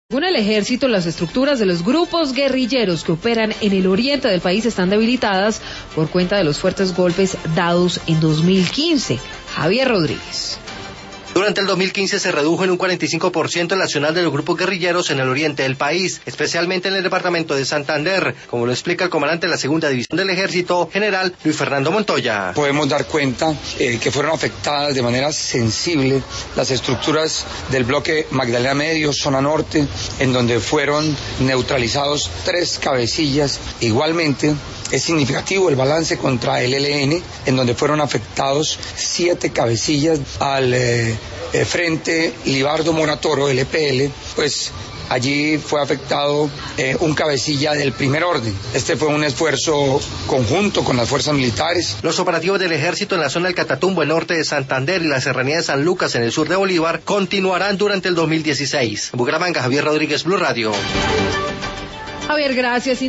Según el ejército, las estructuras de los grupos guerrilleros que operan en el oriente del país están debilitadas por cuenta de los fuertes golpes dados en 2015. Javier Rodríguez. Durante el 2015 se redujo en un 45% el nacional de los grupos guerrilleros en el oriente del país, especialmente en el departamento de Santander, como lo explica el comandante de la segunda división del ejército, general Luis Fernando Montoya. Podemos dar cuenta que fueron afectadas de manera sensible las estructuras del bloque Magdalena Medio, zona norte, en donde fueron neutralizados 3 cabecillas. Igualmente, es significativo el balance contra el ELN, en donde fueron afectados 7 cabecillas al Frente Libardo Monatoro, el EPL, pues allí fue afectado un cabecilla del primer orden. Este fue un esfuerzo conjunto con las fuerzas militares. Los operativos del ejército en la zona del Catatumbo, el norte de Santander, y la serranía de San Lucas, en el sur de Bolívar, continuarán durante el 2016. En Bucaramanga, Javier Rodríguez, Blue Radio. Javier, gracias.